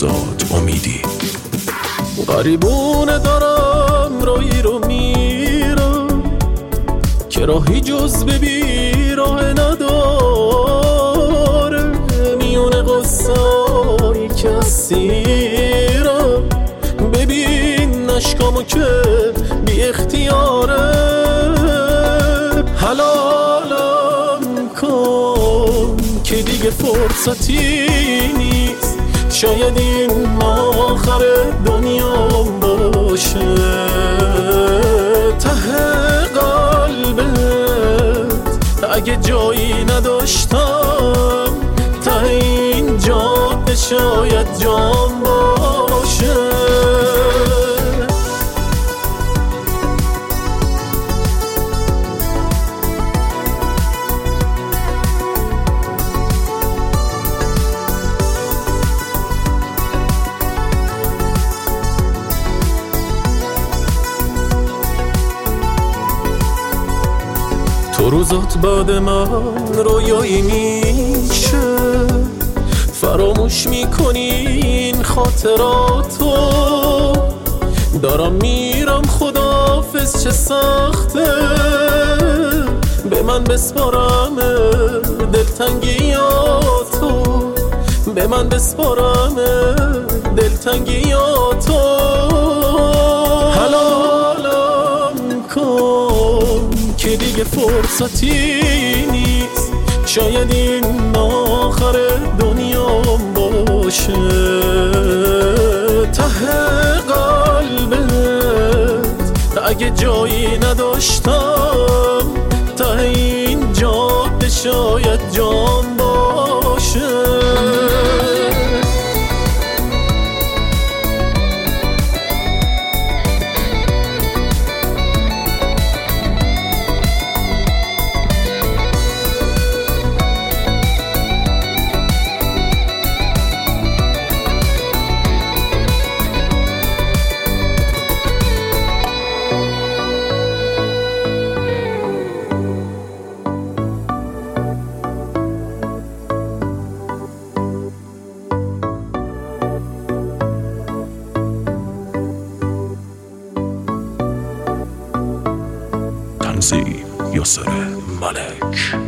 روزات امیدی. غریبونه دارم راهی رو میرم که راهی جز به بی راه نداره، میونه قصایی که اسیرم، ببین نشکامو که بی اختیاره، حلالم کن که دیگه فرصتی نیست، شاید این آخر دنیام باشه، ته قلبت اگه جایی نداشتم، ته این جاده شاید جام باشه. تو روزات بعد من رویایی میشه، فراموش میکنی این خاطراتو، دارم میرم خداحافظ چه سخته، به من بسپارم دلتنگیاتو، به من بسپارم دلتنگیاتو، حلالم کن که دیگه فرصتی نیست، شاید این آخر دنیام باشه، ته قلبت اگه جایی نداشتم، ته این جاده شاید جام باشه. تنظیم یسر ملک.